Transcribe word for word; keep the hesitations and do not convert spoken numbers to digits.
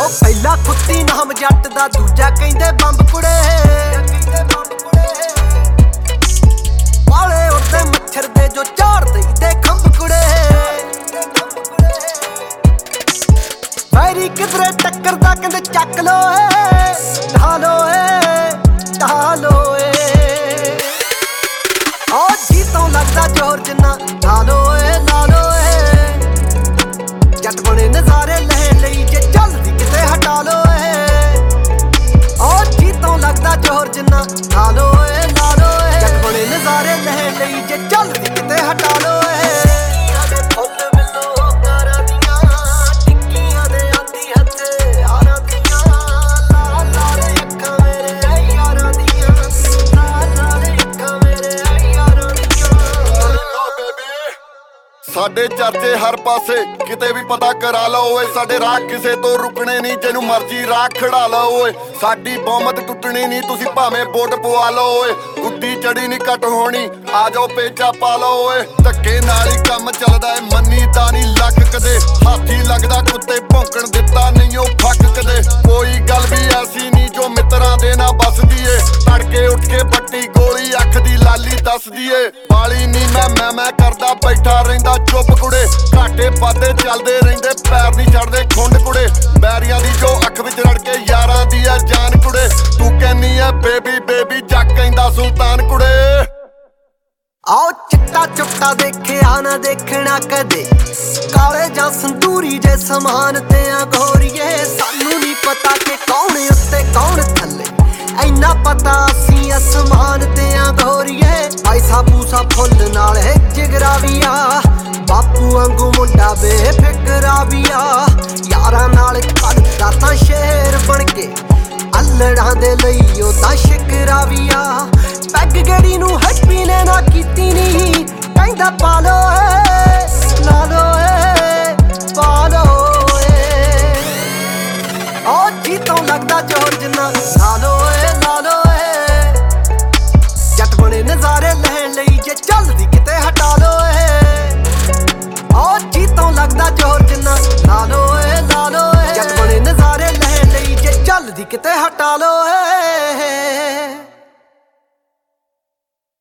ਪਹਿਲਾ ਕੁੱਤੀ ਨਾਮ ਜੱਟ ਦਾ, ਦੂਜਾ ਕਹਿੰਦੇ ਬੰਬ ਕੁੜੇ। ਵਾਲੇ ਉੱਤੇ ਮੱਛਰ ਦੇ ਜੋ ਝਾੜ ਦੇਈਦੇ ਖੰਭ ਕੁੜੇ। ਵੈਰੀ ਕਿਧਰੇ ਟੱਕਰਦਾ ਕਹਿੰਦੇ ਚੱਕ ਲੋ ਏ, ਢਾ ਲੋ ਏ, ਢਾ ਲੋ ਏ। ਓ ਜੀ ਤੋਂ ਲੱਗਦਾ ਜ਼ੋਰ ਜਿੰਨਾ, ਲਾ ਲੋ ਏ, ਲਾ ਲੋ ਏ। ਜੱਟ ਬਣੇ ਨਜ਼ਾਰੇ ਲੈ ਲਈ ਜੇ ਚੱਲਦੀ ਕਿਤੇ ਹਟਾ ਲੋ ਏ। ਓ ਜੀ ਤੋਂ ਲੱਗਦਾ ਜ਼ੋਰ ਜਿੰਨਾ, ਲਾ ਲੋ ਏ, ਲਾ ਲੋ ਏ। ਜੱਟ ਬਣੇ ਨਜ਼ਾਰੇ ਲੈ ਲਈ ਜੇ ਚੱਲਦੀ ਕਿਤੇ ਹਟਾ ਲੋ ਏ। ਸਾਡੇ ਚਰਚੇ ਹਰ ਪਾਸੇ, ਕਿਤੇ ਵੀ ਪਤਾ ਕਰਾ ਲਓ ਓਏ। ਸਾਡੇ ਰਾਹ ਕਿਸੇ ਤੋਂ ਰੁਕਣੇ ਨਹੀਂ, ਜਿਹਨੂੰ ਮਰਜ਼ੀ ਰਾਹ ਖੜਾ ਲਓ ਓਏ। ਸਾਡੀ ਬਹੁਮਤ ਟੁੱਟਣੀ ਨਹੀਂ, ਤੁਸੀਂ ਭਾਵੇਂ ਵੋਟ ਪਵਾ ਲਓ ਓਏ। ਗੁੱਡੀ ਚੜੀ ਨਹੀਂ ਘੱਟ ਹੋਣੀ, ਆ ਜਾਓ ਪੇਚਾ ਪਾ ਲਓ ਓਏ। ਧੱਕੇ ਨਾਲ ਹੀ ਕੰਮ ਚੱਲਦਾ ਏ, ਮੰਨੀ ਤਾਂ ਨਹੀਂ ਲੱਕ ਕਦੇ। ਹਾਥੀ ਲੱਗਦਾ ਕੁੱਤੇ ਭੌਂਕਣ ਦਿੱਤਾ ਨਹੀਂ ਉਹ ਫੱਕ ਕਦੇ। ਕੋਈ ਗੱਲ ਵੀ ਐਸੀ ਨਹੀਂ ਜੋ ਮਿੱਤਰਾਂ ਦੇ ਨਾ ਬਸਦੀ ਏ। ਤੜਕੇ ਉੱਠ ਕੇ ਬੱਟੀ ਗੋਲੀ ਅੱਖ ਦੀ ਲਾਲੀ ਦੱਸਦੀ ਏ। ਵਾਲੀ ਨਹੀਂ ਮੈਂ ਮੈਂ ਮੈਂ ਕਰਦਾ ਬੈਠਾ ਰਹਿੰਦਾ ਚੁੱਪ ਕੁੜੇ। ਘਾਟੇ ਵਾਧੇ ਚੱਲਦੇ ਰਹਿੰਦੇ, ਪੈਰ ਨਹੀਂ ਛੱਡਦੇ ਖੁੰਡ ਕੁੜੇ। ਬੈਰੀਆਂ ਦੀ ਜੋ ਅੱਖ ਵਿੱਚ ਰੜ ਕੇ ਯਾਰਾਂ ਦੀ ਆ ਜਾਨ ਕੁੜੇ। ਤੂੰ ਕਹਿੰਨੀ ਐ ਬੇਬੀ ਬੇਬੀ, ਜੱਗ ਕਹਿੰਦਾ ਸੁਲਤਾਨ ਕੁੜੇ। ਆਓ ਚਿੱਟਾ ਚੁੱਟਾ ਦੇਖਿਆ ਨਾ ਦੇਖਣਾ ਕਦੇ, ਕਾਲੇ ਜਾਂ ਸੰਦੂਰੀ ਜੇ ਸਮਾਨ ਤੇ ਆ ਗੋਰੀਏ। ਸਾਨੂੰ ਨਹੀਂ ਪਤਾ ਕਿ ਕੌਣ ਉੱਤੇ ਕੌਣ ਥੱਲੇ, ਇੰਨਾ ਪਤਾ ਅਸੀਂ ਅਸਮਾਨ ਤੇ ਆ ਗੋਰੀਏ। ਪੈਸਾ ਪੂਸਾ ਫੁੱਲ ਨਾਲ ਹੈ ਜਿਗਰਾ ਵੀ ਆ, ਬਾਪੂ ਵਾਂਗੂ ਮੁੰਡਾ ਬੇਫਿਕਰਾ ਵੀ ਆ। ਯਾਰਾਂ ਨਾਲ ਕੱਢਦਾ ਤਾਂ ਸ਼ੇਰ ਬਣ ਕੇ, ਅੱਲੜਾਂ ਦੇ ਲਈ ਉਹਦਾ ਸ਼ਿਕਰਾ ਵੀ ਆ। ਪੈਗ ਗੇੜੀ ਨੂੰ ਹੈਪੀ ਨੇ ਨਾ ਕੀਤੀ ਨੀ, ਕਹਿੰਦਾ ਪਾ ਲੋ ਏ।